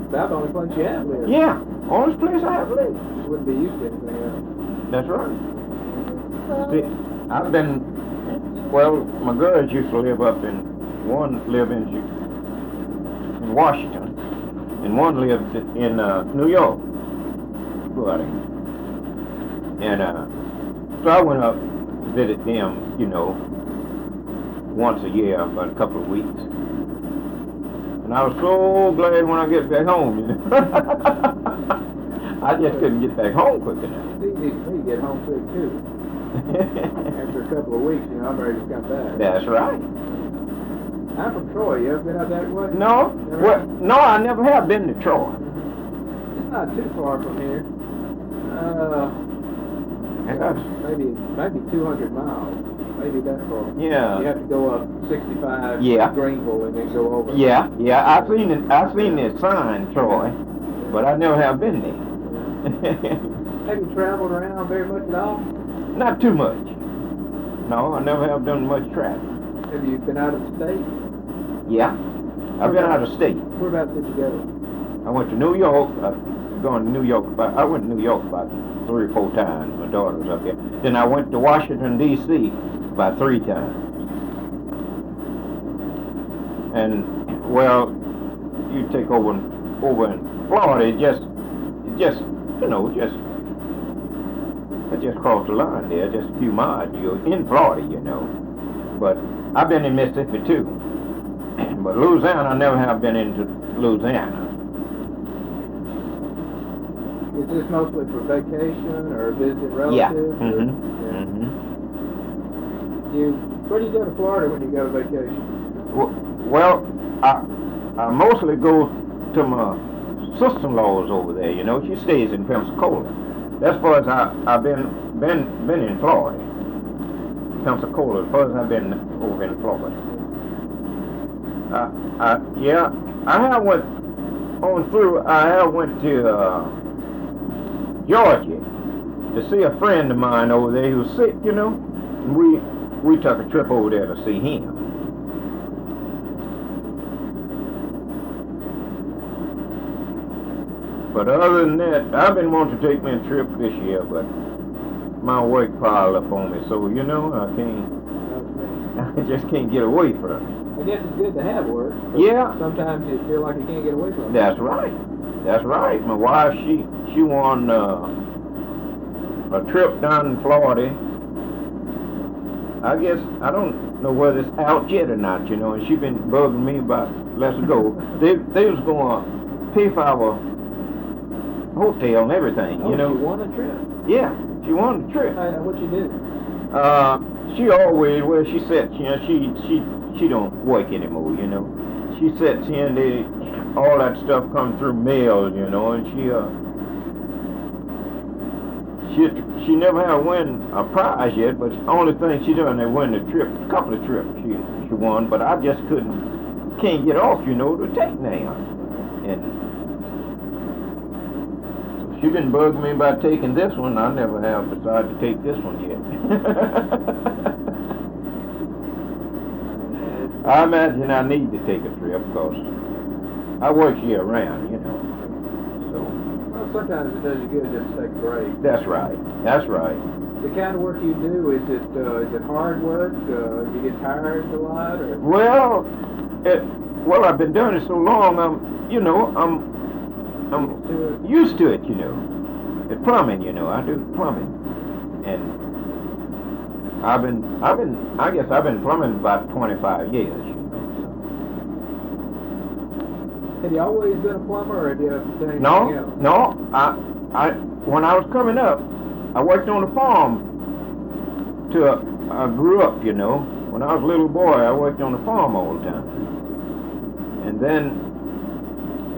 about the only place you have lived. Yeah, only place I have lived. You wouldn't be used to anything else. That's right. See, I've been, well, my girls used to live up in, one lived in Washington, and one lived in New York. Buddy. And so I went up to visit them, you know, once a year, about a couple of weeks. And I was so glad when I get back home, you know. I just couldn't get back home quick enough. It's easy for me to get homesick too. After a couple of weeks, you know, I'm ready to come back. That's right. I'm from Troy. You ever been out that way? No, well, no, I never have been to Troy. It's not too far from here. Maybe 200 miles. Maybe that far. Yeah. You have to go up 65 Yeah. to Greenville and then go over. Yeah, I've seen the sign, Troy, but I never have been there. Have you traveled around very much at all? Not too much. No, I never have done much travel. Have you been out of state? Yeah, I've been out of state. Whereabouts did you go? I went to New York. Gone to New York. I went to New York about 3 or 4 times. My daughter was up there. Then I went to Washington D.C. about 3 times. And well, you take over in Florida. It just you know, I just crossed the line there, just a few miles. You're in Florida, you know. But I've been in Mississippi too. But Louisiana, I never have been into Louisiana. Is this mostly for vacation or visit relatives? Yeah. Or- Where do you go to Florida when you go to vacation? Well, I mostly go to my sister-in-law's over there. You know, she stays in Pensacola. That's far as I've been in Florida. Pensacola, as far as I've been over in Florida. Yeah, I have went on through. I have went to Georgia to see a friend of mine over there who was sick. You know, and we took a trip over there to see him. But other than that, I've been wanting to take me a trip this year, but my work piled up on me, so you know, I just can't get away from it. I guess it's good to have work. But Yeah. Sometimes you feel like you can't get away from it. That's right. That's right. My wife, she won a trip down in Florida. I guess, I don't know whether it's out yet or not, you know, and she been bugging me about, let's go. They was going to pay for our hotel and everything, you know. She won a trip? Yeah, she won the trip. What'd you do? She always, well, she said, you know, she don't work anymore, you know. She sits here and all that stuff comes through mail, you know, and she never had win a prize yet, but the only thing she done, they win the trip, a couple of trips she won, but I just can't get off, you know, to take now. And so she been bugging me about taking this one. I never have decided to take this one yet. I imagine I need to take a trip because I work year round, you know. So. Well, sometimes it does you good just to take a break. That's right. That's right. The kind of work you do, is it hard work? Do you get tired a lot? Or? Well, I've been doing it so long. I'm used to it, you know. It's plumbing, you know. I do plumbing, and I guess I've been plumbing about 25 years. You know, so. Have you always been a plumber, or have you done anything else? No. When I was coming up, I worked on a farm. I grew up, you know. When I was a little boy, I worked on the farm all the time. And then